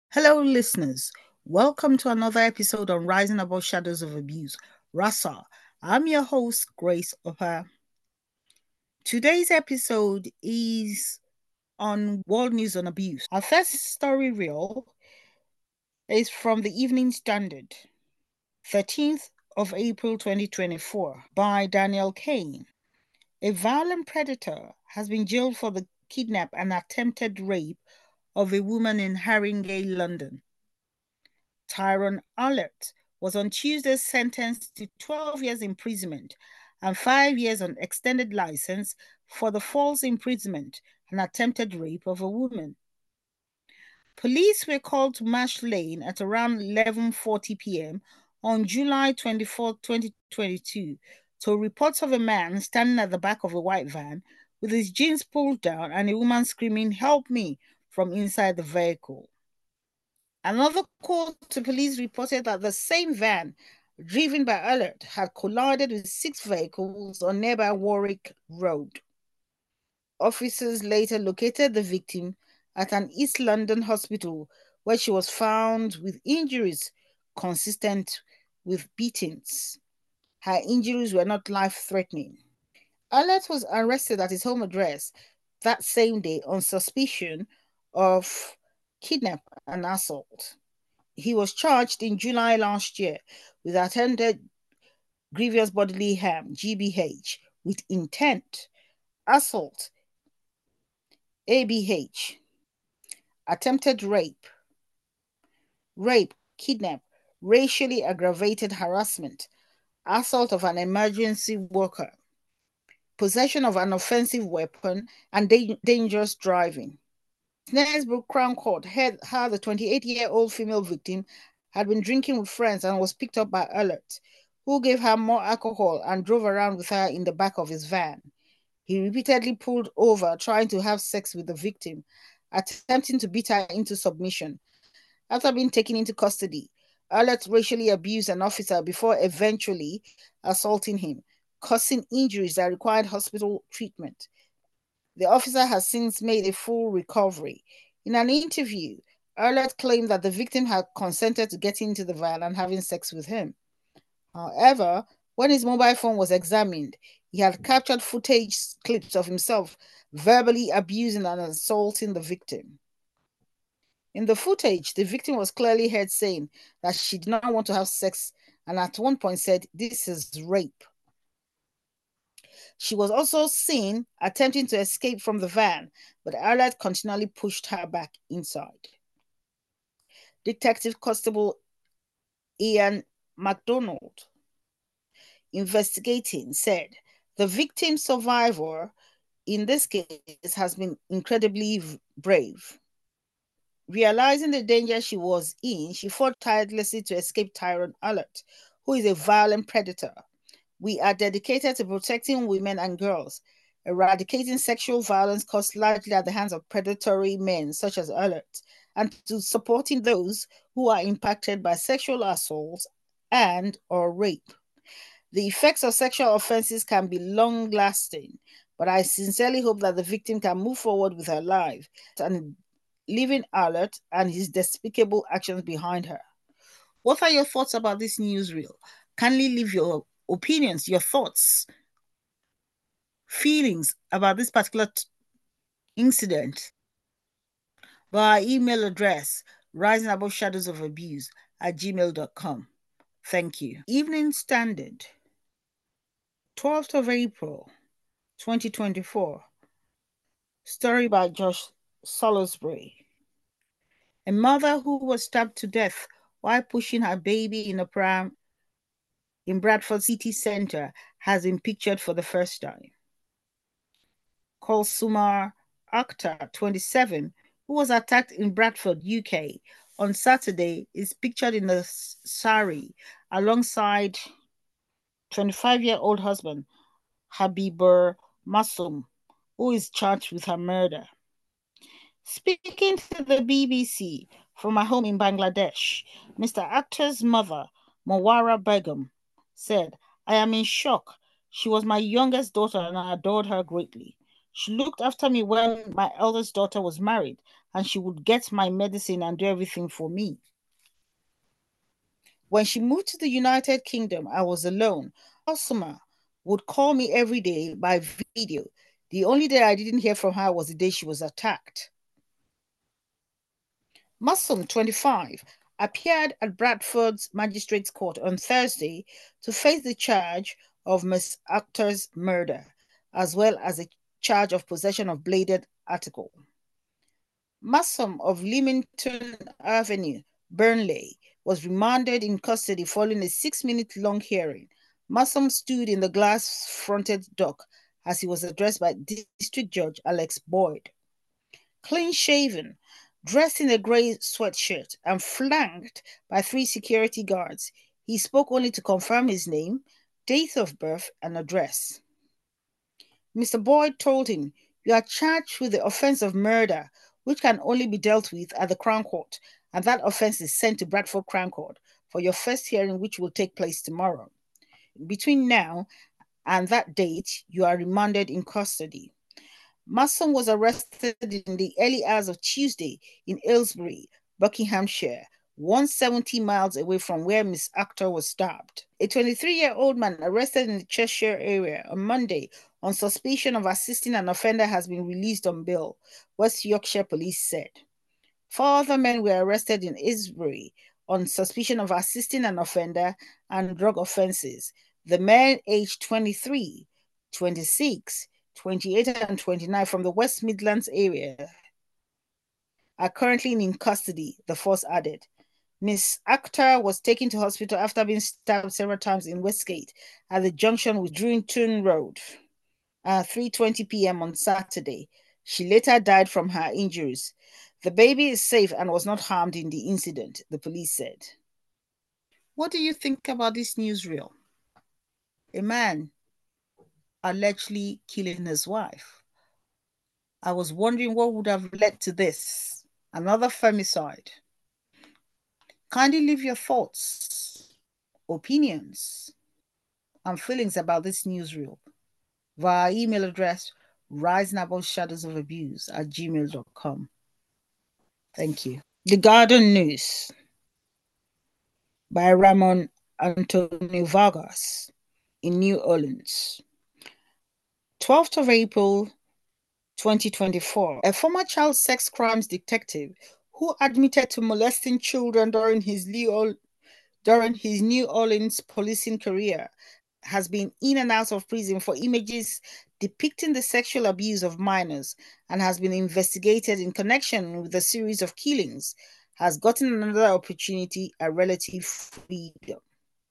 Hello, listeners. Welcome to another episode on Rising Above Shadows of Abuse. Rasa, I'm your host, Grace Opa. Today's episode is on World News on Abuse. Our first story reel is from the Evening Standard, 13th of April 2024, by Daniel Kane. A violent predator has been jailed for the kidnap and attempted rape of a woman in Haringey, London. Tyrone Allert was on Tuesday sentenced to 12 years imprisonment and 5 years on extended license for the false imprisonment and attempted rape of a woman. Police were called to Marsh Lane at around 11:40 p.m. on July 24, 2022, to reports of a man standing at the back of a white van with his jeans pulled down and a woman screaming, "Help me," from inside the vehicle. Another call to police reported that the same van, driven by Allert, had collided with 6 vehicles on nearby Warwick Road. Officers later located the victim at an East London hospital where she was found with injuries consistent with beatings. Her injuries were not life-threatening. Allert was arrested at his home address that same day on suspicion of kidnap and assault. He was charged in July last year with attempted grievous bodily harm, GBH, with intent, assault, ABH, attempted rape, kidnap, racially aggravated harassment, assault of an emergency worker, possession of an offensive weapon, and dangerous driving. Knaresborough Crown Court heard how the 28-year-old female victim had been drinking with friends and was picked up by Allert, who gave her more alcohol and drove around with her in the back of his van. He repeatedly pulled over, trying to have sex with the victim, attempting to beat her into submission. After being taken into custody, Allert racially abused an officer before eventually assaulting him, causing injuries that required hospital treatment. The officer has since made a full recovery. In an interview, Allert claimed that the victim had consented to getting into the van and having sex with him. However, when his mobile phone was examined, he had captured footage clips of himself verbally abusing and assaulting the victim. In the footage, the victim was clearly heard saying that she did not want to have sex and at one point said, "This is rape." She was also seen attempting to escape from the van, but Allert continually pushed her back inside. Detective Constable Ian MacDonald, investigating, said the victim survivor in this case has been incredibly brave. Realizing the danger she was in, she fought tirelessly to escape Tyrone Allert, who is a violent predator. We are dedicated to protecting women and girls, eradicating sexual violence caused largely at the hands of predatory men such as Allert, and to supporting those who are impacted by sexual assaults and or rape. The effects of sexual offenses can be long-lasting, but I sincerely hope that the victim can move forward with her life and leaving Allert and his despicable actions behind her. What are your thoughts about this newsreel? Kindly leave your opinions, your thoughts, feelings about this particular incident by our email address, risingaboveshadowsofabuse@gmail.com. Thank you. Evening Standard, 12th of April, 2024. Story by Josh Salisbury. A mother who was stabbed to death while pushing her baby in a pram in Bradford city centre has been pictured for the first time. Kulsumar Akhtar, 27, who was attacked in Bradford, UK, on Saturday, is pictured in a sari alongside 25-year-old husband Habibur Masum, who is charged with her murder. Speaking to the BBC from her home in Bangladesh, Mr. Akhtar's mother, Mawara Begum, said, "I am in shock. She was my youngest daughter and I adored her greatly. She looked after me when my eldest daughter was married, and she would get my medicine and do everything for me. When she moved to the United Kingdom, I was alone. Summer would call me every day by video. The only day I didn't hear from her was the day she was attacked. Muslim, 25, appeared at Bradford's Magistrates Court on Thursday to face the charge of Ms. Akhtar's murder, as well as a charge of possession of bladed article. Muslim of Leamington Avenue, Burnley, was remanded in custody following a 6-minute-long hearing. Muslim stood in the glass-fronted dock as he was addressed by District Judge Alex Boyd. Clean-shaven, dressed in a grey sweatshirt and flanked by 3 security guards, he spoke only to confirm his name, date of birth, and address. Mr. Boyd told him, "You are charged with the offence of murder, which can only be dealt with at the Crown Court, and that offence is sent to Bradford Crown Court for your first hearing, which will take place tomorrow. Between now and that date, you are remanded in custody." Mason was arrested in the early hours of Tuesday in Aylesbury, Buckinghamshire, 170 miles away from where Miss Akhtar was stabbed. A 23-year-old man arrested in the Cheshire area on Monday on suspicion of assisting an offender has been released on bail, West Yorkshire Police said. 4 other men were arrested in Aylesbury on suspicion of assisting an offender and drug offences. The men aged 23, 26, 28 and 29 from the West Midlands area are currently in custody, the force added. Miss Akhtar was taken to hospital after being stabbed several times in Westgate at the junction with Drewington Road at 3:20 p.m. on Saturday. She later died from her injuries. The baby is safe and was not harmed in the incident, the police said. What do you think about this newsreel? A man allegedly killing his wife. I was wondering what would have led to this. Another femicide. Kindly leave your thoughts, opinions, and feelings about this newsreel via email address risingaboutshadowsofabuse@gmail.com. Thank you. The Garden News by Ramon Antonio Vargas in New Orleans. 12th of April 2024, a former child sex crimes detective who admitted to molesting children during his New Orleans policing career has been in and out of prison for images depicting the sexual abuse of minors and has been investigated in connection with a series of killings, has gotten another opportunity at relative freedom.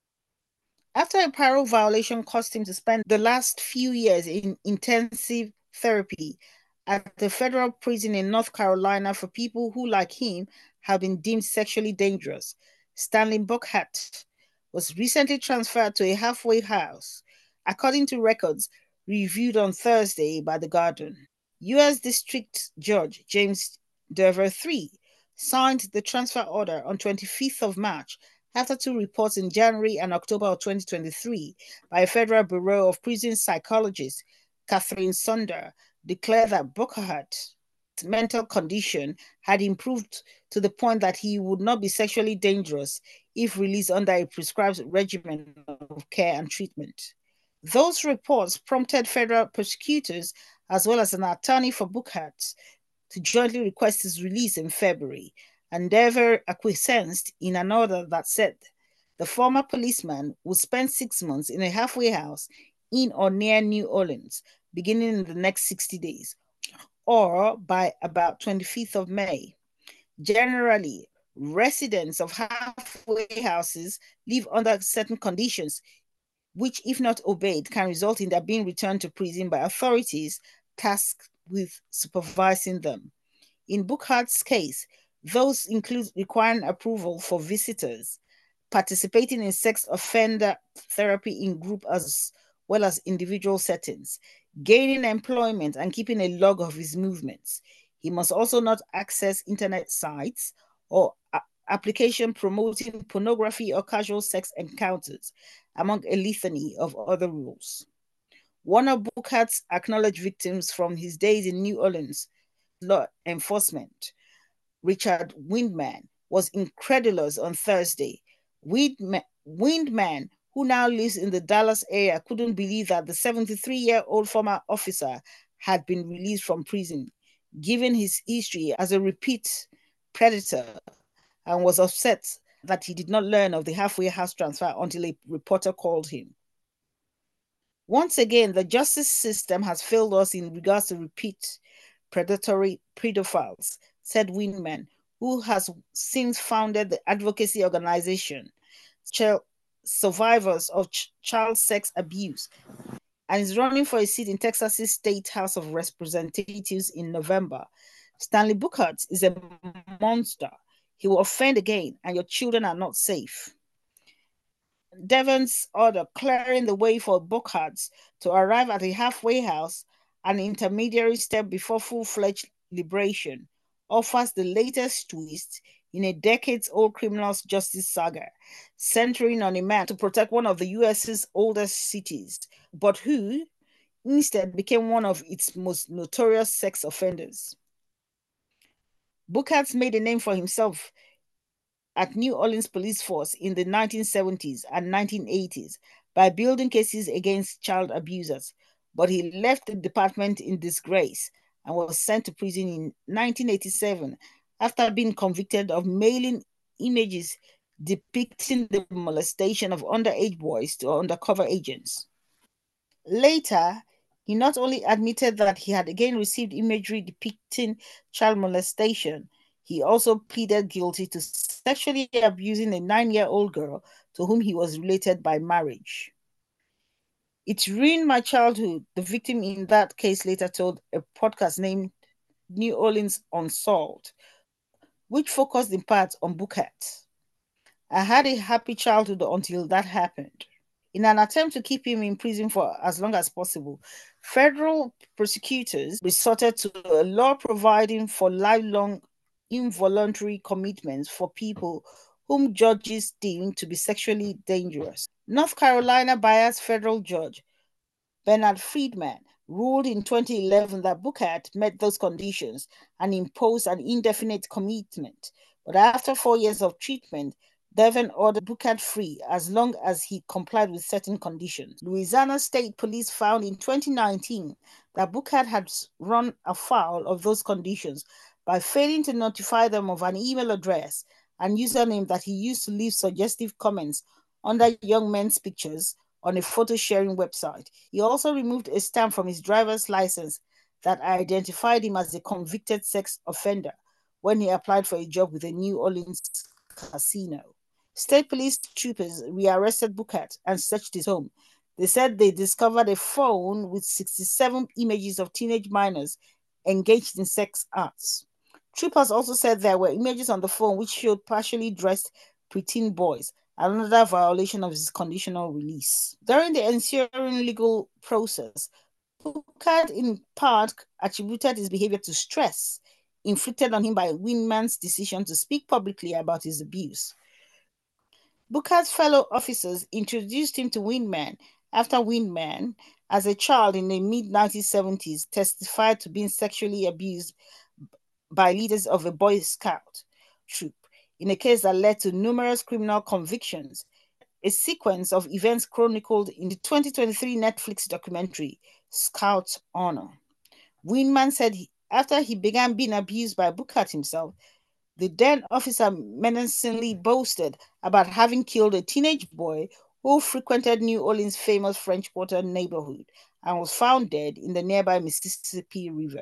After a parole violation caused him to spend the last few years in intensive therapy at the federal prison in North Carolina for people who, like him, have been deemed sexually dangerous, Stanley Buckhat was recently transferred to a halfway house, according to records reviewed on Thursday by The Guardian. U.S. District Judge James Dever III signed the transfer order on 25th of March after 2 reports in January and October of 2023 by a Federal Bureau of Prison psychologist, Catherine Sunder, declared that Buckhat's mental condition had improved to the point that he would not be sexually dangerous if released under a prescribed regimen of care and treatment. Those reports prompted federal prosecutors, as well as an attorney for Buckhat, to jointly request his release in February, and Dever acquiesced in an order that said the former policeman would spend 6 months in a halfway house in or near New Orleans, beginning in the next 60 days, or by about 25th of May. Generally, residents of halfway houses live under certain conditions, which, if not obeyed, can result in their being returned to prison by authorities tasked with supervising them. In Buckhat's case, those include requiring approval for visitors, participating in sex offender therapy in group as well as individual settings, gaining employment, and keeping a log of his movements. He must also not access internet sites or application promoting pornography or casual sex encounters, among a litany of other rules. One of Bookert's acknowledged victims from his days in New Orleans, law enforcement, Richard Windman, was incredulous on Thursday. Windman, who now lives in the Dallas area, couldn't believe that the 73-year-old former officer had been released from prison, given his history as a repeat predator, and was upset that he did not learn of the halfway house transfer until a reporter called him. Once again, the justice system has failed us in regards to repeat predatory pedophiles, said Windman, who has since founded the advocacy organization Survivors of Child Sex Abuse and is running for a seat in Texas's State House of Representatives in November. Stanley Bookhart is a monster. He will offend again, and your children are not safe. Devon's order clearing the way for Bookharts to arrive at a halfway house, an intermediary step before full-fledged liberation, offers the latest twist in a decades-old criminal justice saga, centering on a man to protect one of the U.S.'s oldest cities, but who instead became one of its most notorious sex offenders. Bookhart made a name for himself at New Orleans police force in the 1970s and 1980s by building cases against child abusers, but he left the department in disgrace and was sent to prison in 1987 after being convicted of mailing images depicting the molestation of underage boys to undercover agents. Later, he not only admitted that he had again received imagery depicting child molestation, he also pleaded guilty to sexually abusing a 9-year-old girl to whom he was related by marriage. It ruined my childhood, the victim in that case later told a podcast named New Orleans Unsolved, which focused in part on Bookhart. I had a happy childhood until that happened. In an attempt to keep him in prison for as long as possible, federal prosecutors resorted to a law providing for lifelong involuntary commitments for people whom judges deem to be sexually dangerous. North Carolina biased federal judge Bernard Friedman ruled in 2011 that Bookhart met those conditions and imposed an indefinite commitment. But after 4 years of treatment, Devon ordered Bookhart free as long as he complied with certain conditions. Louisiana State Police found in 2019 that Bookhart had run afoul of those conditions by failing to notify them of an email address and username that he used to leave suggestive comments under young men's pictures on a photo sharing website. He also removed a stamp from his driver's license that identified him as a convicted sex offender when he applied for a job with a New Orleans casino. State police troopers rearrested Bookhart and searched his home. They said they discovered a phone with 67 images of teenage minors engaged in sex acts. Troopers also said there were images on the phone which showed partially dressed preteen boys, another violation of his conditional release. During the ensuing legal process, Bookhart in part attributed his behavior to stress inflicted on him by Windman's decision to speak publicly about his abuse. Bookhart's fellow officers introduced him to Windman after Windman, as a child in the mid-1970s, testified to being sexually abused by leaders of a Boy Scout troop, in a case that led to numerous criminal convictions, a sequence of events chronicled in the 2023 Netflix documentary, Scout Honor. Windman said after he began being abused by Bookhart himself, the then officer menacingly boasted about having killed a teenage boy who frequented New Orleans' famous French Quarter neighborhood and was found dead in the nearby Mississippi River.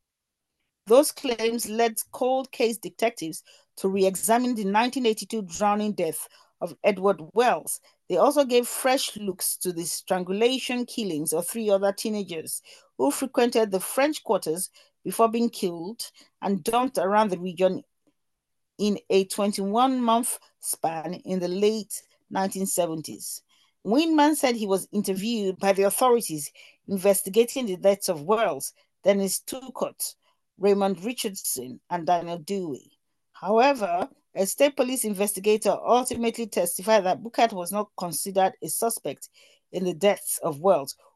Those claims led cold case detectives to re-examine the 1982 drowning death of Edward Wells. They also gave fresh looks to the strangulation killings of 3 other teenagers who frequented the French Quarters before being killed and dumped around the region in a 21-month span in the late 1970s. Windman said he was interviewed by the authorities investigating the deaths of Wells, Dennis Tucott, Raymond Richardson, and Daniel Dewey. However, a state police investigator ultimately testified that Bookhart was not considered a suspect in the deaths of Wells,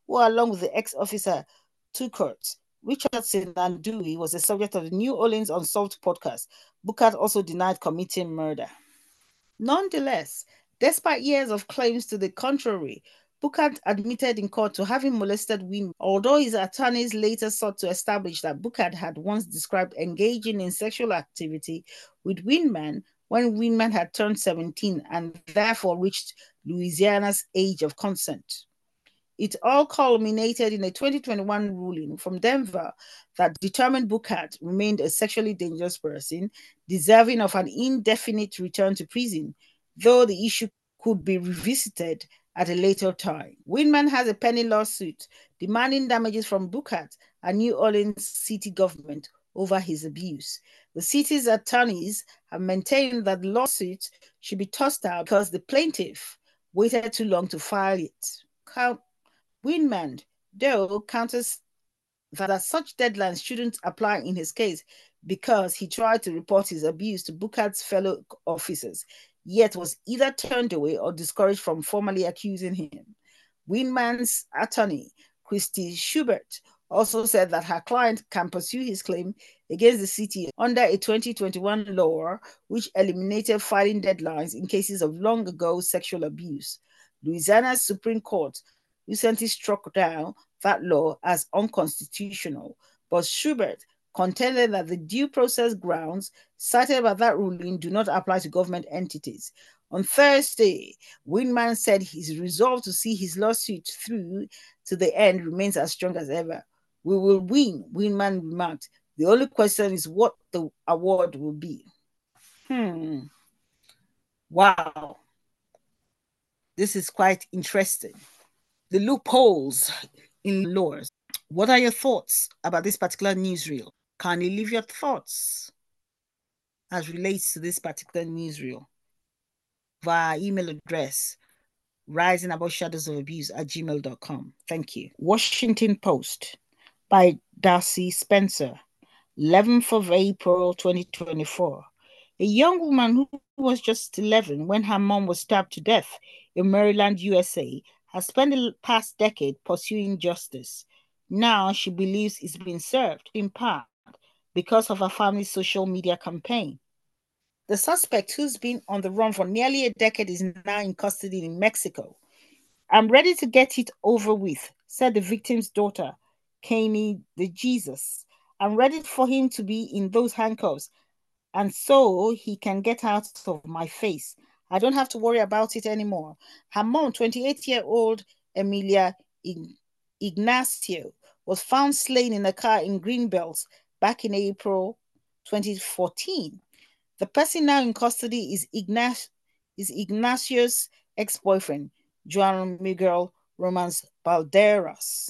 who, along with the ex-officer Tuckert, Richardson, and Dewey, was the subject of the New Orleans Unsolved podcast. Booker also denied committing murder. Nonetheless, despite years of claims to the contrary, Booker admitted in court to having molested women, although his attorneys later sought to establish that Booker had once described engaging in sexual activity with Windman when Windman had turned 17 and therefore reached Louisiana's age of consent. It all culminated in a 2021 ruling from Denver that determined Booker remained a sexually dangerous person, deserving of an indefinite return to prison, though the issue could be revisited at a later time. Windman has a pending lawsuit demanding damages from Booker and New Orleans city government over his abuse. The city's attorneys have maintained that the lawsuit should be tossed out because the plaintiff waited too long to file it. Windman, though, counters that such deadlines shouldn't apply in his case because he tried to report his abuse to Booker's fellow officers, yet was either turned away or discouraged from formally accusing him. Windman's attorney, Christy Schubert, also said that her client can pursue his claim against the city under a 2021 law which eliminated filing deadlines in cases of long ago sexual abuse. Louisiana's Supreme Court recently struck down that law as unconstitutional, but Schubert contended that the due process grounds cited by that ruling do not apply to government entities. On Thursday, Windman said his resolve to see his lawsuit through to the end remains as strong as ever. We will win, Windman remarked. The only question is what the award will be. Wow. This is quite interesting. The loopholes in laws. What are your thoughts about this particular newsreel? Kindly leave your thoughts as relates to this particular newsreel via email address risingaboutshadowsofabuse@gmail.com. Thank you. Washington Post by Darcy Spencer, 11th of April 2024. A young woman who was just 11 when her mom was stabbed to death in Maryland, USA, has spent the past decade pursuing justice. Now she believes it's been served, in part, because of her family's social media campaign. The suspect, who's been on the run for nearly a decade, is now in custody in Mexico. I'm ready to get it over with, said the victim's daughter, Kanye the Jesus. I'm ready for him to be in those handcuffs, and so he can get out of my face. I don't have to worry about it anymore. Her mom, 28-year-old Emilia Ignacio, was found slain in a car in Greenbelt back in April 2014. The person now in custody is Ignacio's ex-boyfriend, Juan Miguel Romans Balderas.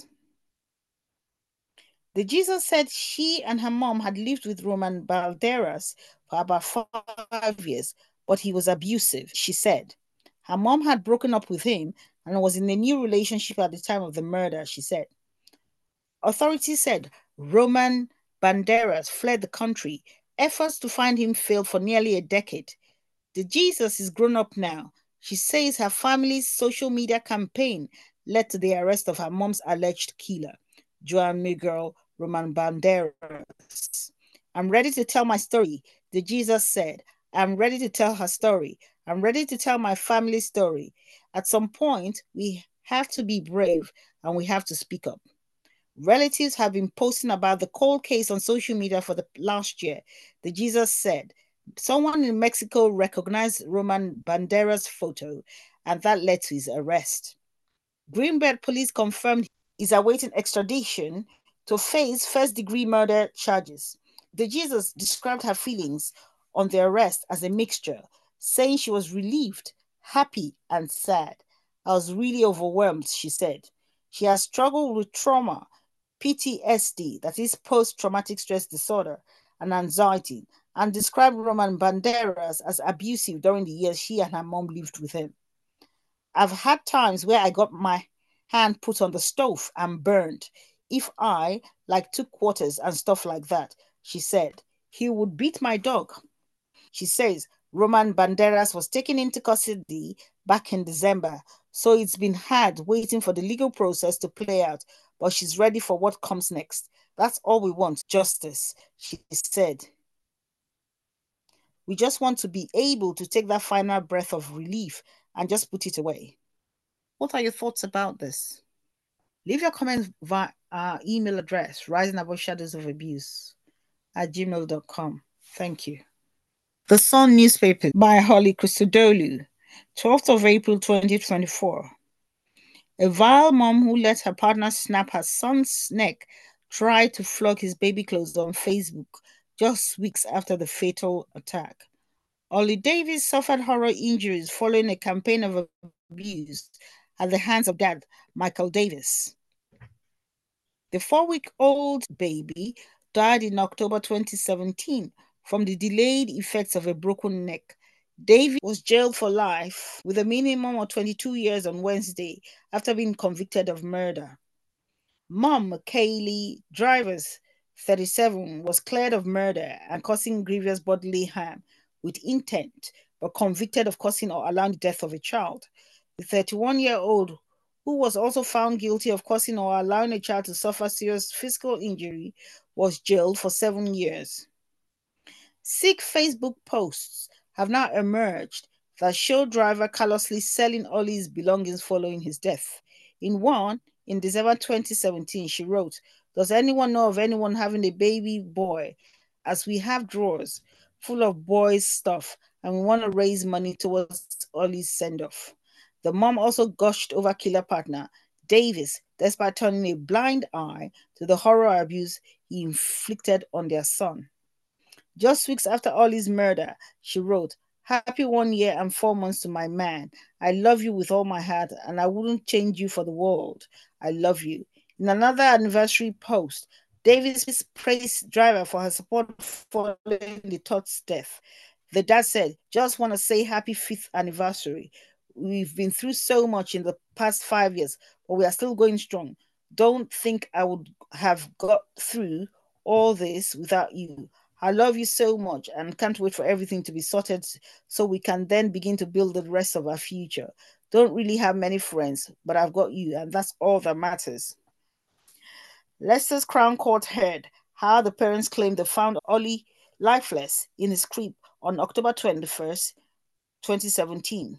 The Jesus said she and her mom had lived with Roman Balderas for about 5 years, but he was abusive, she said. Her mom had broken up with him and was in a new relationship at the time of the murder, she said. Authorities said Roman Banderas fled the country. Efforts to find him failed for nearly a decade. The Jesus is grown up now. She says her family's social media campaign led to the arrest of her mom's alleged killer, Juan Miguel Roman Banderas. I'm ready to tell my story, the Jesus said. I'm ready to tell her story. I'm ready to tell my family's story. At some point, we have to be brave and we have to speak up. Relatives have been posting about the cold case on social media for the last year. The Jesus said someone in Mexico recognized Roman Banderas' photo, and that led to his arrest. Greenbelt police confirmed he's awaiting extradition to face first-degree murder charges. The Jesus described her feelings on the arrest as a mixture, saying she was relieved, happy, and sad. I was really overwhelmed, she said. She has struggled with trauma, PTSD, that is post-traumatic stress disorder, and anxiety, and described Roman Banderas as abusive during the years she and her mom lived with him. I've had times where I got my hand put on the stove and burned. If I, took quarters and stuff like that, she said. He would beat my dog. She says Roman Banderas was taken into custody back in December, So it's been hard waiting for the legal process to play out, but she's ready for what comes next. That's all we want, justice, she said. We just want to be able to take that final breath of relief and just put it away. What are your thoughts about this? Leave your comments via our email address, risingaboveshadowsofabuse@gmail.com. Thank you. The Sun newspaper by Holly Christodoulou, 12th of April 2024. A vile mom who let her partner snap her son's neck tried to flog his baby clothes on Facebook just weeks after the fatal attack. Ollie Davis suffered horror injuries following a campaign of abuse at the hands of dad, Michael Davis. The 4-week-old baby died in October 2017 from the delayed effects of a broken neck. Davis was jailed for life with a minimum of 22 years on Wednesday after being convicted of murder. Mom Kaylee Drivers, 37, was cleared of murder and causing grievous bodily harm with intent, but convicted of causing or allowing the death of a child. The 31-year-old, who was also found guilty of causing or allowing a child to suffer serious physical injury, was jailed for 7 years. 6 Facebook posts have now emerged that show driver callously selling Ollie's belongings following his death. In one, in December 2017, she wrote, "Does anyone know of anyone having a baby boy? As we have drawers full of boys' stuff and we want to raise money towards Ollie's send-off." The mom also gushed over killer partner Davis, despite turning a blind eye to the horror abuse he inflicted on their son. Just weeks after Ollie's murder, she wrote, "Happy 1 year and 4 months to my man. I love you with all my heart and I wouldn't change you for the world. I love you." In another anniversary post, Davis praised driver for her support following the third's death. The dad said, "Just want to say happy 5th anniversary. We've been through so much in the past 5 years, but we are still going strong. Don't think I would have got through all this without you. I love you so much and can't wait for everything to be sorted so we can then begin to build the rest of our future. Don't really have many friends, but I've got you, and that's all that matters." Leicester's Crown Court heard how the parents claimed they found Ollie lifeless in his crib on October 21st, 2017.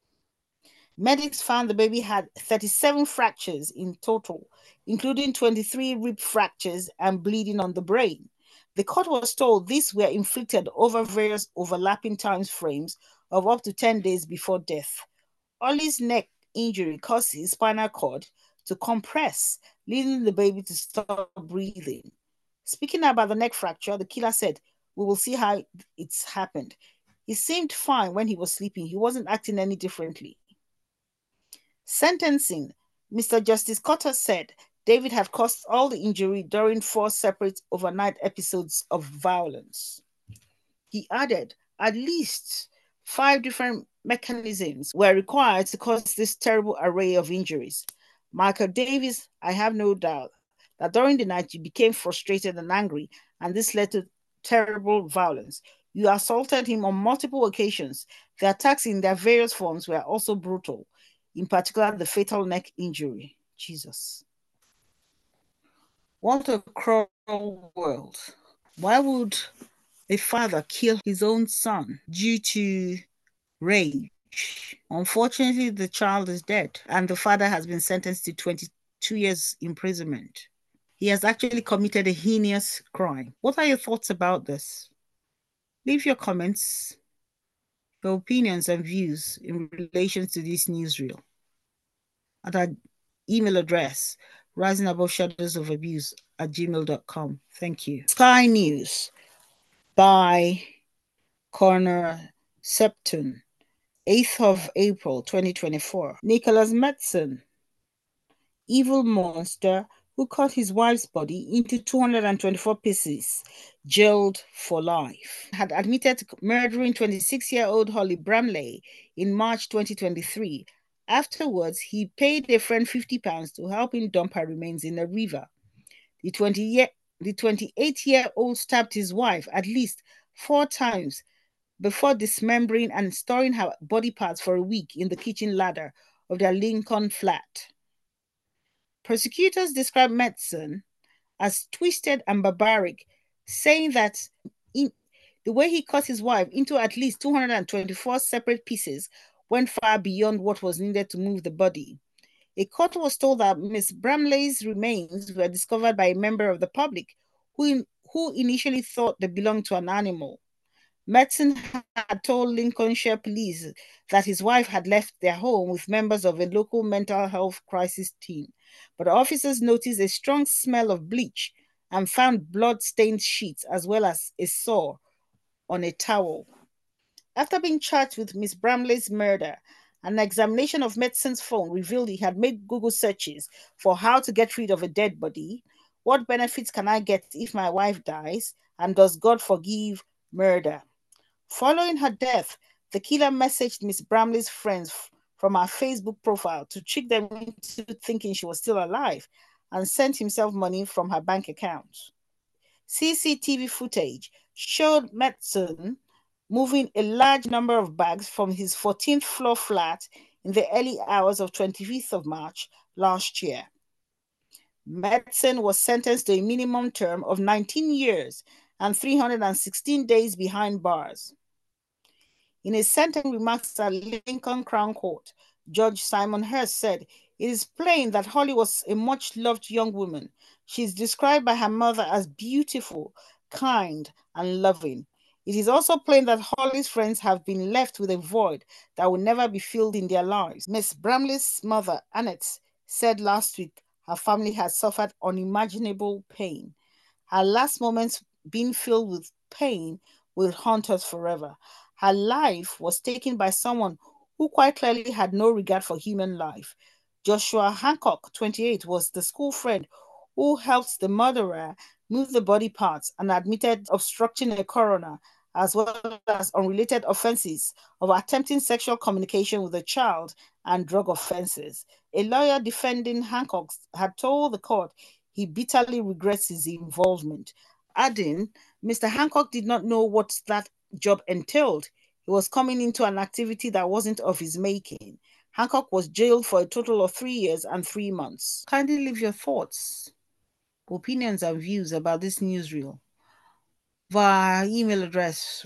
Medics found the baby had 37 fractures in total, including 23 rib fractures and bleeding on the brain. The court was told these were inflicted over various overlapping time frames of up to 10 days before death. Ollie's neck injury caused his spinal cord to compress, leading the baby to stop breathing. Speaking about the neck fracture, the killer said, "We will see how it's happened. He seemed fine when he was sleeping. He wasn't acting any differently." Sentencing, Mr. Justice Cotter said David had caused all the injury during 4 separate overnight episodes of violence. He added at least 5 different mechanisms were required to cause this terrible array of injuries. Michael Davis, I have no doubt that during the night you became frustrated and angry, and this led to terrible violence. You assaulted him on multiple occasions. The attacks in their various forms were also brutal, in particular the fatal neck injury. Jesus. What a cruel world. Why would a father kill his own son due to rage? Unfortunately, the child is dead and the father has been sentenced to 22 years imprisonment. He has actually committed a heinous crime. What are your thoughts about this? Leave your comments, your opinions and views in relation to this newsreel at our email address, risingaboveshadowsofabuse@gmail.com. Thank you. Sky News by Connor Septon, 8th of April, 2024. Nicholas Metzen, evil monster who cut his wife's body into 224 pieces, jailed for life, had admitted to murdering 26-year-old Holly Bramley in March 2023. Afterwards, he paid a friend £50 to help him dump her remains in a river. The 28-year-old stabbed his wife at least 4 times before dismembering and storing her body parts for a week in the kitchen ladder of their Lincoln flat. Prosecutors described Madsen as twisted and barbaric, saying that the way he cut his wife into at least 224 separate pieces went far beyond what was needed to move the body. A court was told that Miss Bramley's remains were discovered by a member of the public who initially thought they belonged to an animal. Madsen had told Lincolnshire police that his wife had left their home with members of a local mental health crisis team, but officers noticed a strong smell of bleach and found blood-stained sheets as well as a saw on a towel. After being charged with Miss Bramley's murder, an examination of Madsen's phone revealed he had made Google searches for how to get rid of a dead body, what benefits can I get if my wife dies, and does God forgive murder? Following her death, the killer messaged Miss Bramley's friends from her Facebook profile to trick them into thinking she was still alive and sent himself money from her bank account. CCTV footage showed Madsen moving a large number of bags from his 14th floor flat in the early hours of 25th of March last year. Madsen was sentenced to a minimum term of 19 years and 316 days behind bars. In his sentencing remarks at Lincoln Crown Court, Judge Simon Hurst said, "It is plain that Holly was a much-loved young woman. She is described by her mother as beautiful, kind, and loving. It is also plain that Holly's friends have been left with a void that will never be filled in their lives." Miss Bramley's mother, Annette, said last week her family had suffered unimaginable pain. Her last moments being filled with pain will haunt us forever. Her life was taken by someone who quite clearly had no regard for human life. Joshua Hancock, 28, was the school friend who helped the murderer move the body parts and admitted obstructing a coroner, as well as unrelated offenses of attempting sexual communication with a child and drug offenses. A lawyer defending Hancock had told the court he bitterly regrets his involvement, adding, Mr. Hancock did not know what that job entailed. He was coming into an activity that wasn't of his making. Hancock was jailed for a total of 3 years and 3 months. Kindly leave your thoughts, opinions, and views about this newsreel via email address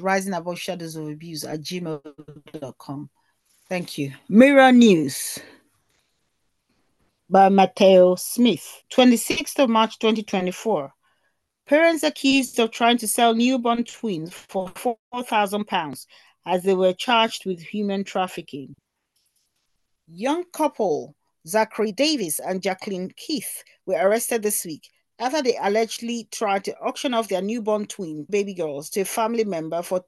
risingaboutshadowsofabuse@gmail.com. Thank you. Mirror News by Mateo Smith, 26th of March 2024. Parents accused of trying to sell newborn twins for £4,000 as they were charged with human trafficking. Young couple Zachary Davis and Jacqueline Keith were arrested this week after they allegedly tried to auction off their newborn twin baby girls to a family member for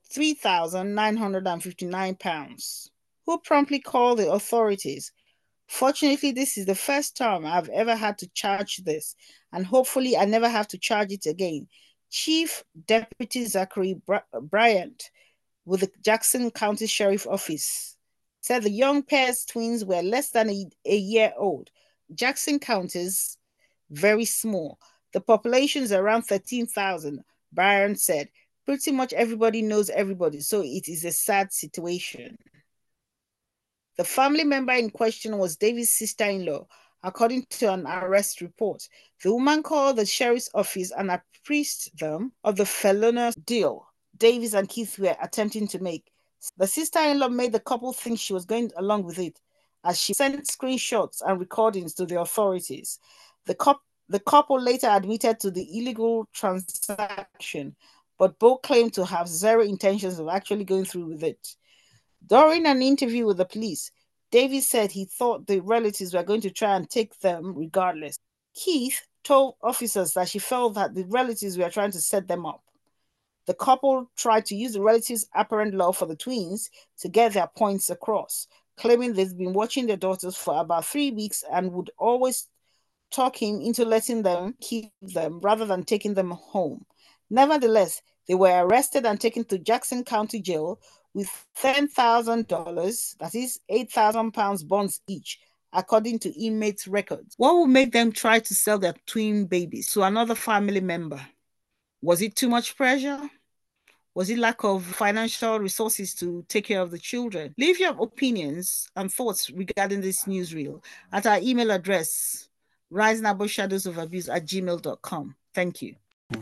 £3,959, who promptly called the authorities. Fortunately, this is the first time I've ever had to charge this, and hopefully I never have to charge it again. Chief Deputy Zachary Bryant with the Jackson County Sheriff Office said the young pair's twins were less than a year old. Jackson County is very small. The population is around 13,000, Bryant said. Pretty much everybody knows everybody, so it is a sad situation. The family member in question was Davis' sister-in-law, according to an arrest report. The woman called the sheriff's office and apprised them of the felonious deal Davis and Keith were attempting to make. The sister-in-law made the couple think she was going along with it, as she sent screenshots and recordings to the authorities. The couple later admitted to the illegal transaction, but both claimed to have zero intentions of actually going through with it. During an interview with the police, Davis said he thought the relatives were going to try and take them regardless. Keith told officers that she felt that the relatives were trying to set them up. The couple tried to use the relatives' apparent love for the twins to get their points across, claiming they've been watching their daughters for about 3 weeks and would always talk him into letting them keep them rather than taking them home. Nevertheless, they were arrested and taken to Jackson County Jail with $10,000, that is £8,000 bonds each, according to inmates' records. What would make them try to sell their twin babies to another family member? Was it too much pressure? Was it lack of financial resources to take care of the children? Leave your opinions and thoughts regarding this newsreel at our email address, risingaboveshadowsofabuse@gmail.com. Thank you.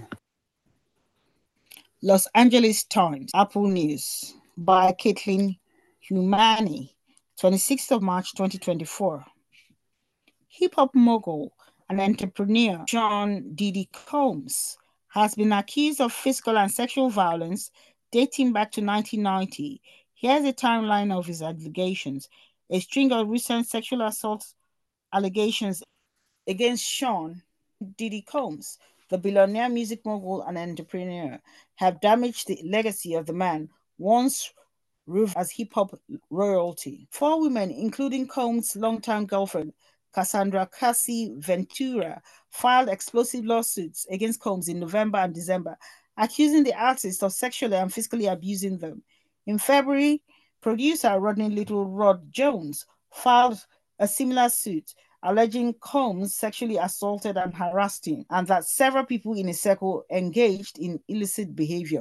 Los Angeles Times, Apple News by Caitlin Humani, 26th of March, 2024. Hip-hop mogul and entrepreneur Sean Diddy Combs has been accused of physical and sexual violence dating back to 1990. Here's a timeline of his allegations. A string of recent sexual assault allegations against Sean Diddy Combs, the billionaire music mogul and entrepreneur, have damaged the legacy of the man once revered as hip-hop royalty. 4 women, including Combs' longtime girlfriend, Cassandra Cassie Ventura, filed explosive lawsuits against Combs in November and December, accusing the artist of sexually and physically abusing them. In February, producer Rodney Little Rod Jones filed a similar suit, alleging Combs sexually assaulted and harassed him, and that several people in his circle engaged in illicit behavior.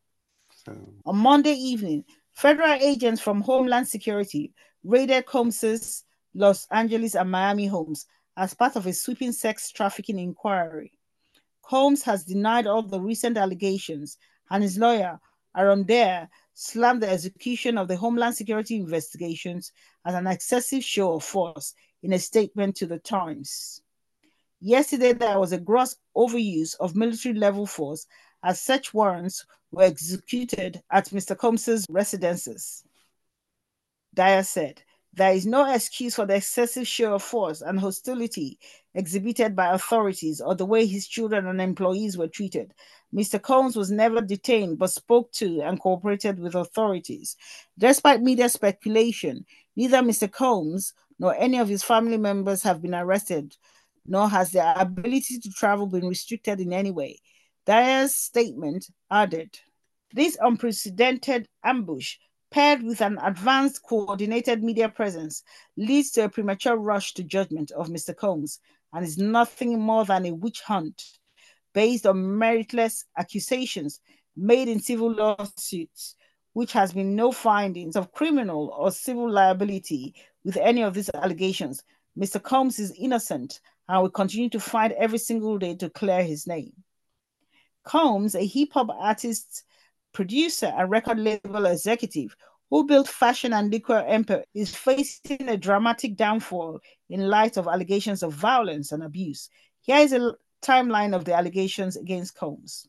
On Monday evening, federal agents from Homeland Security raided Combs' Los Angeles and Miami homes as part of a sweeping sex trafficking inquiry. Combs has denied all the recent allegations, and his lawyer, Aaron Dare, slammed the execution of the Homeland Security investigations as an excessive show of force in a statement to the Times. Yesterday, there was a gross overuse of military-level force as search warrants were executed at Mr. Combs' residences. Dyer said, "There is no excuse for the excessive show of force and hostility exhibited by authorities or the way his children and employees were treated. Mr. Combs was never detained but spoke to and cooperated with authorities. Despite media speculation, neither Mr. Combs nor any of his family members have been arrested, nor has their ability to travel been restricted in any way." Dyer's statement added, "This unprecedented ambush, paired with an advanced coordinated media presence, leads to a premature rush to judgment of Mr. Combs and is nothing more than a witch hunt based on meritless accusations made in civil lawsuits, which has been no findings of criminal or civil liability with any of these allegations. Mr. Combs is innocent and will continue to fight every single day to clear his name." Combs, a hip-hop artist, producer, and record label executive who built fashion and liquor empire, is facing a dramatic downfall in light of allegations of violence and abuse. Here is a timeline of the allegations against Combs.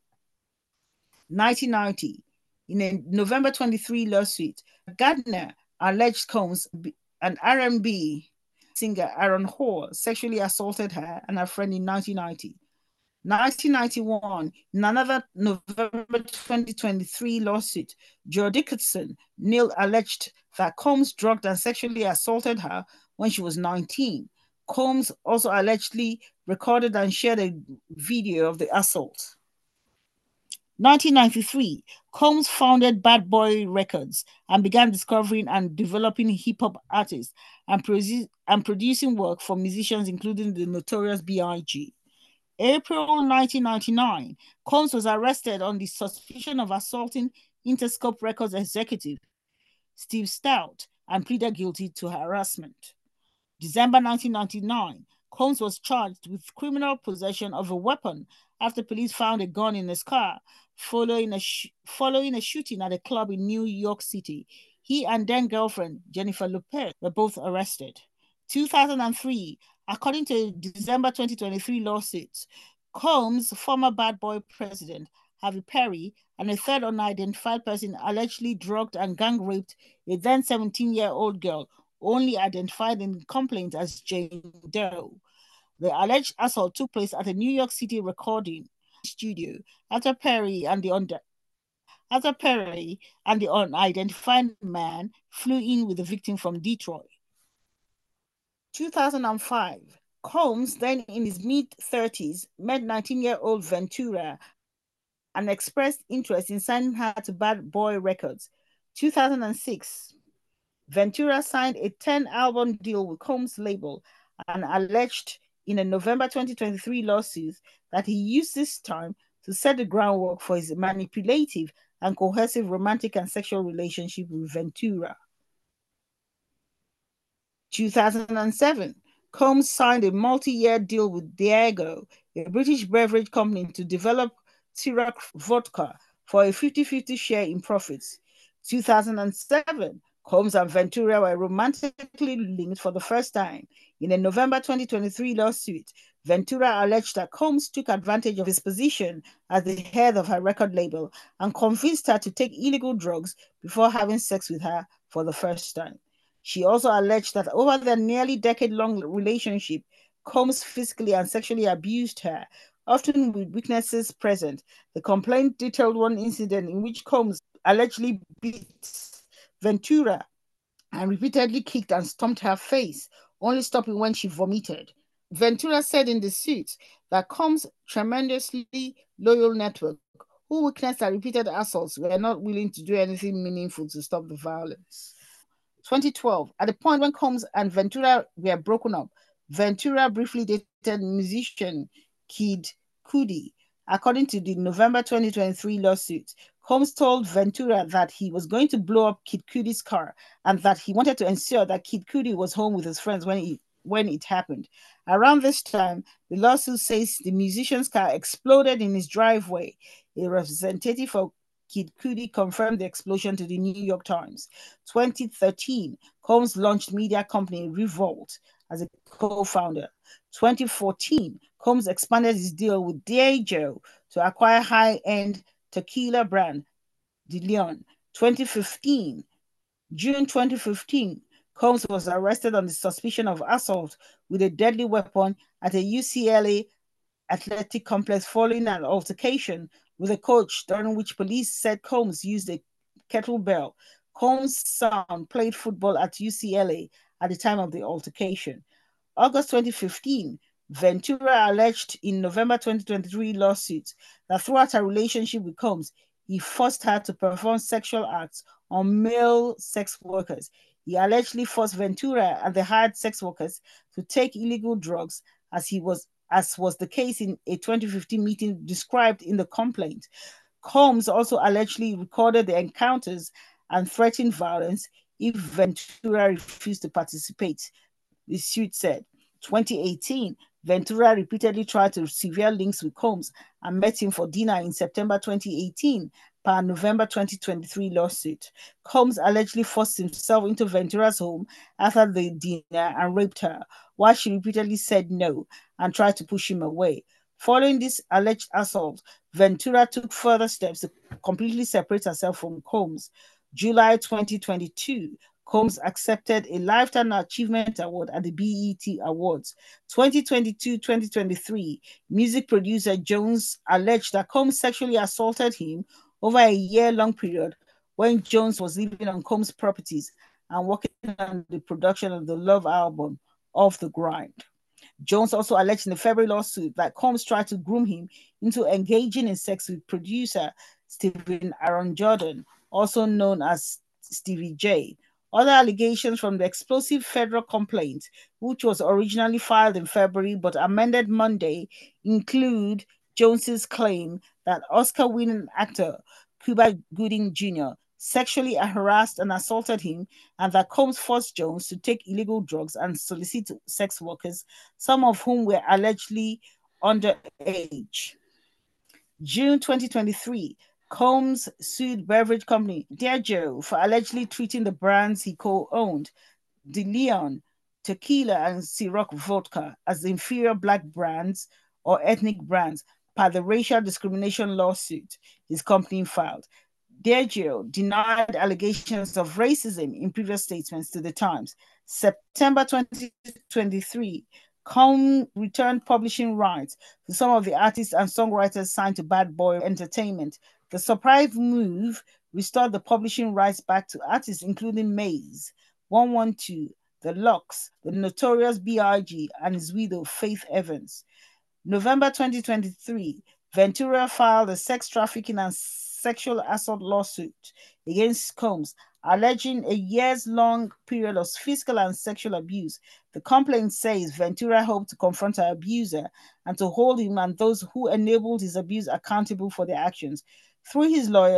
1990, in a November 23 lawsuit, Gardner alleged Combs and R&B singer Aaron Hall sexually assaulted her and her friend in 1990. 1991, in another November 2023 lawsuit, Joe Dickinson Neal alleged that Combs drugged and sexually assaulted her when she was 19. Combs also allegedly recorded and shared a video of the assault. 1993, Combs founded Bad Boy Records and began discovering and developing hip-hop artists and producing work for musicians including the Notorious B.I.G. April 1999, Combs was arrested on the suspicion of assaulting Interscope Records executive Steve Stout and pleaded guilty to harassment. December 1999, Combs was charged with criminal possession of a weapon after police found a gun in his car following a shooting at a club in New York City. He and then-girlfriend Jennifer Lopez were both arrested. 2003, according to a December 2023 lawsuit, Combs' former Bad Boy president, Harvey Perry, and a third unidentified person allegedly drugged and gang-raped a then 17-year-old girl, only identified in the complaint as Jane Doe. The alleged assault took place at a New York City recording studio after Perry and the unidentified man flew in with the victim from Detroit. 2005, Combs, then in his mid-30s, met 19-year-old Ventura and expressed interest in signing her to Bad Boy Records. 2006, Ventura signed a 10-album deal with Combs' label and alleged in a November 2023 lawsuit that he used this time to set the groundwork for his manipulative and cohesive romantic and sexual relationship with Ventura. 2007, Combs signed a multi-year deal with Diageo, a British beverage company, to develop Ciroc vodka for a 50-50 share in profits. 2007, Combs and Ventura were romantically linked for the first time. In a November 2023 lawsuit, Ventura alleged that Combs took advantage of his position as the head of her record label and convinced her to take illegal drugs before having sex with her for the first time. She also alleged that over their nearly decade-long relationship, Combs physically and sexually abused her, often with witnesses present. The complaint detailed one incident in which Combs allegedly beat Ventura and repeatedly kicked and stomped her face, only stopping when she vomited. Ventura said in the suit that Combs' tremendously loyal network, who witnessed her repeated assaults, were not willing to do anything meaningful to stop the violence. 2012, at the point when Combs and Ventura were broken up, Ventura briefly dated musician Kid Cudi. According to the November 2023 lawsuit, Combs told Ventura that he was going to blow up Kid Cudi's car and that he wanted to ensure that Kid Cudi was home with his friends when it happened. Around this time, the lawsuit says the musician's car exploded in his driveway. A representative for Kid Cudi confirmed the explosion to the New York Times. 2013, Combs launched media company Revolt as a co-founder. 2014, Combs expanded his deal with Diageo to acquire high-end tequila brand De Leon. 2015, June 2015, Combs was arrested on the suspicion of assault with a deadly weapon at a UCLA athletic complex following an altercation with a coach, during which police said Combs used a kettlebell. Combs' son played football at UCLA at the time of the altercation. August 2015, Ventura alleged in November 2023 lawsuit that throughout her relationship with Combs, he forced her to perform sexual acts on male sex workers. He allegedly forced Ventura and the hired sex workers to take illegal drugs, as was the case in a 2015 meeting described in the complaint. Combs also allegedly recorded the encounters and threatened violence if Ventura refused to participate, the suit said. 2018, Ventura repeatedly tried to sever links with Combs and met him for dinner in September 2018 per November 2023 lawsuit. Combs allegedly forced himself into Ventura's home after the dinner and raped her, while she repeatedly said no and tried to push him away. Following this alleged assault, Ventura took further steps to completely separate herself from Combs. July 2022, Combs accepted a Lifetime Achievement Award at the BET Awards. 2022-2023, music producer Jones alleged that Combs sexually assaulted him over a year-long period when Jones was living on Combs' properties and working on the production of the Love album, Off the Grind. Jones also alleged in the February lawsuit that Combs tried to groom him into engaging in sex with producer Stephen Aaron Jordan, also known as Stevie J. Other allegations from the explosive federal complaint, which was originally filed in February but amended Monday, include Jones's claim that Oscar-winning actor Cuba Gooding Jr. sexually harassed and assaulted him, and that Combs forced Jones to take illegal drugs and solicit sex workers, some of whom were allegedly underage. June 2023, Combs sued beverage company Diageo for allegedly treating the brands he co-owned, De Leon, Tequila, and Ciroc Vodka, as inferior Black brands or ethnic brands per the racial discrimination lawsuit his company filed. Diageo denied allegations of racism in previous statements to the Times. September 2023, Combs returned publishing rights to some of the artists and songwriters signed to Bad Boy Entertainment. The surprise move restored the publishing rights back to artists including Maze, 112, The Lux, the Notorious B.I.G., and his widow, Faith Evans. November 2023, Ventura filed a sex trafficking and sexual assault lawsuit against Combs, alleging a years-long period of physical and sexual abuse. The complaint says Ventura hoped to confront her abuser and to hold him and those who enabled his abuse accountable for their actions. Through his lawyers,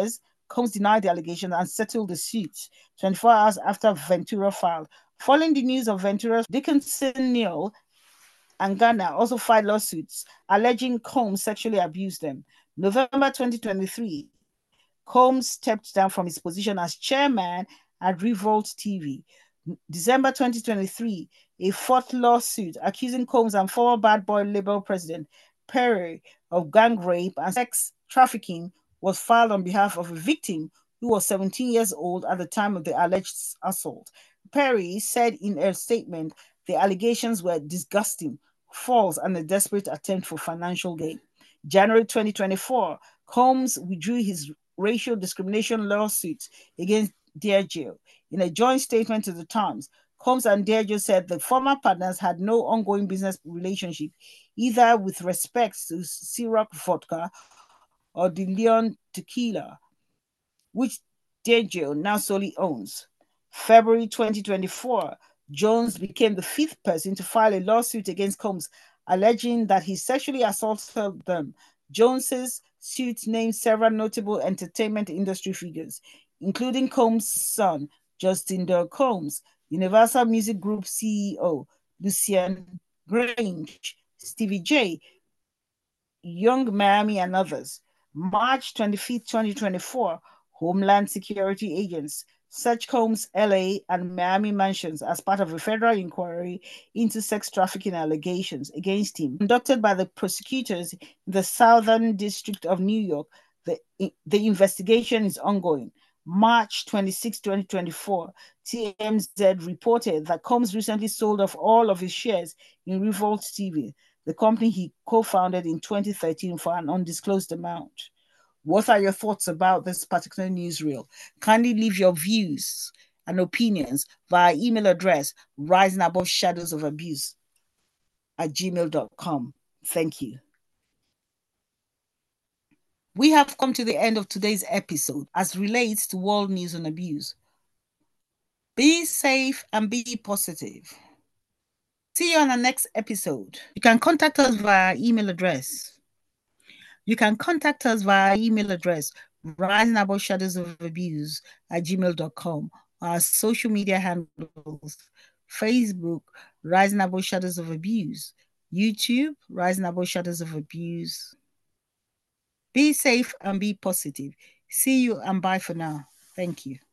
Combs denied the allegations and settled the suit 24 hours after Ventura filed. Following the news of Ventura's, Dickinson, Neal, and Garner also filed lawsuits alleging Combs sexually abused them. November 2023, Combs stepped down from his position as chairman at Revolt TV. December 2023, a fourth lawsuit accusing Combs and former Bad Boy Label president Perry of gang rape and sex trafficking was filed on behalf of a victim who was 17 years old at the time of the alleged assault. Perry said in a statement the allegations were disgusting, false, and a desperate attempt for financial gain. January 2024, Combs withdrew his racial discrimination lawsuit against Diageo. In a joint statement to the Times, Combs and Diageo said the former partners had no ongoing business relationship, either with respect to Ciroc vodka or De Leon tequila, which Diageo now solely owns. February 2024, Jones became the fifth person to file a lawsuit against Combs, alleging that he sexually assaulted them. Jones's suit named several notable entertainment industry figures, including Combs' son, Justin Dale Combs, Universal Music Group CEO, Lucian Grange, Stevie J, Young Miami, and others. March 25, 2024, Homeland Security agents searched Combs' LA and Miami mansions as part of a federal inquiry into sex trafficking allegations against him, conducted by the prosecutors in the Southern District of New York. The investigation is ongoing. March 26, 2024, TMZ reported that Combs recently sold off all of his shares in Revolt TV, the company he co-founded in 2013 for an undisclosed amount. What are your thoughts about this particular newsreel? Kindly leave your views and opinions via email address risingaboveshadows-of-abuse@gmail.com. Thank you. We have come to the end of today's episode as relates to world news on abuse. Be safe and be positive. See you on the next episode. You can contact us via email address. risingaboveshadows-of-abuse@gmail.com. Our social media handles: Facebook, Rising Above Shadows of Abuse; YouTube, Rising Above Shadows of Abuse. Be safe and be positive. See you and bye for now. Thank you.